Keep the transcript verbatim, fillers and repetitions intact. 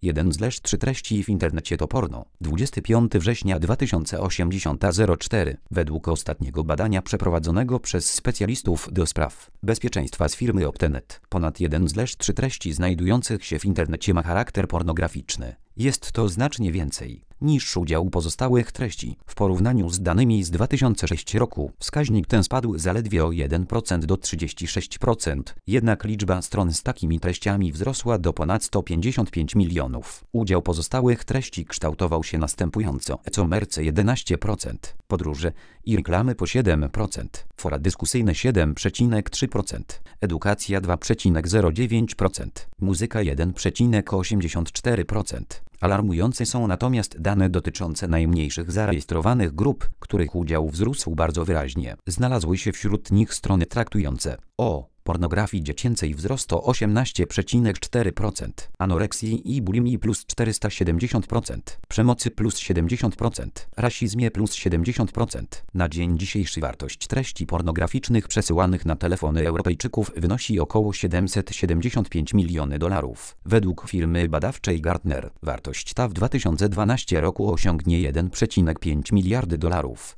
jeden trzy treści w internecie to porno. dwudziestego piątego września dwa tysiące osiemdziesiąt zero cztery. Według ostatniego badania przeprowadzonego przez specjalistów do spraw bezpieczeństwa z firmy Optenet, ponad jeden trzy treści znajdujących się w internecie ma charakter pornograficzny. Jest to znacznie więcej niż udział pozostałych treści. W porównaniu z danymi z dwa tysiące szóstego roku wskaźnik ten spadł zaledwie o jeden procent do trzydziestu sześciu procent, jednak liczba stron z takimi treściami wzrosła do ponad stu pięćdziesięciu pięciu milionów. Udział pozostałych treści kształtował się następująco: e-commerce jedenaście procent, podróże i reklamy po siedem procent, fora dyskusyjne siedem przecinek trzy procent, edukacja dwa przecinek zero dziewięć procent, muzyka jeden przecinek osiemdziesiąt cztery procent. Alarmujące są natomiast dane dotyczące najmniejszych zarejestrowanych grup, których udział wzrósł bardzo wyraźnie. Znalazły się wśród nich strony traktujące o pornografii dziecięcej wzrost o osiemnaście przecinek cztery procent, anoreksji i bulimii plus czterysta siedemdziesiąt procent, przemocy plus siedemdziesiąt procent, rasizmie plus siedemdziesiąt procent. Na dzień dzisiejszy wartość treści pornograficznych przesyłanych na telefony Europejczyków wynosi około siedemset siedemdziesiąt pięć milionów dolarów. Według firmy badawczej Gartner wartość ta w dwa tysiące dwunastym roku osiągnie jeden przecinek pięć miliarda dolarów.